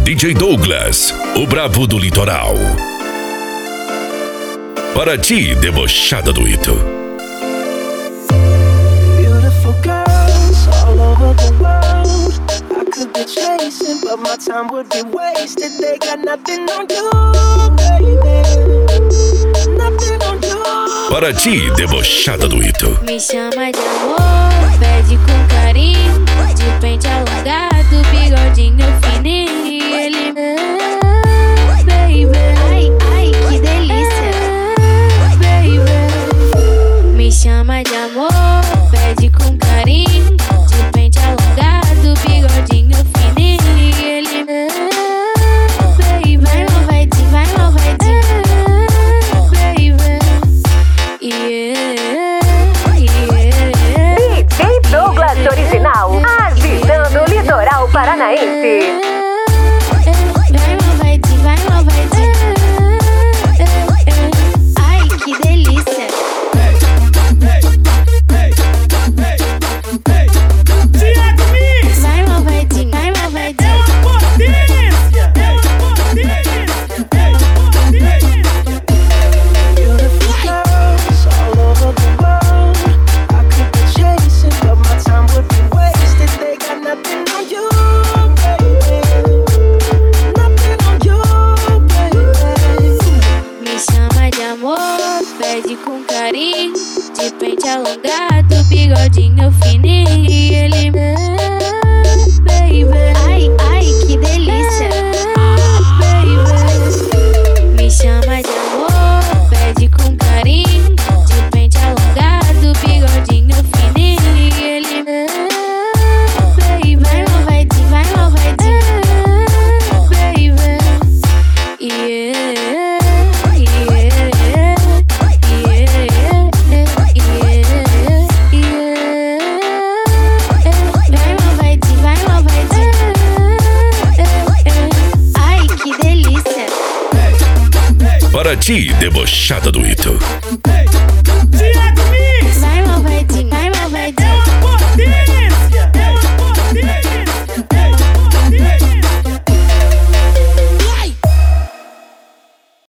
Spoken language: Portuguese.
DJ Douglas, o brabo do litoral. Para ti, debochada do Ito. Beautiful girls all over the world. I could be chasing, but my time would be wasted. They got nothing on you, baby. Nothing on you. Para ti, debochada do Ito. Me chama de amor, pede com carinho, de pente alongado, bigodinho fininho. E ele baby, ai, ai, que delícia. Baby, me chama de amor, pede com carinho, de pente alongado, bigodinho fininho. E ele baby, vai malvadinho, vai malvadinho. Baby, yeah. DJ Douglas Original, agitando o litoral paranaense. Vai malvadinho, vai malvadinho. Ai, que delícia. Vai malvadinho, vai malvadinho. Beautiful girls all over the world. I could be chasing, but my time would be wasted. They got nothing on you, baby. Nothing on you, baby. Me chama de amor, pede com carinho, de pente alongado, bigodinho fininho. E ele baby, ai, ai, que delícia. Baby, me chama de amor, pede com carinho, de pente alongado, bigodinho fininho. E ele baby, vai malvadinho, vai malvadinho. Baby, yeah. Vai malvadinho, vai malvadinho. Ai, que delícia. Para ti, debochada do Ito.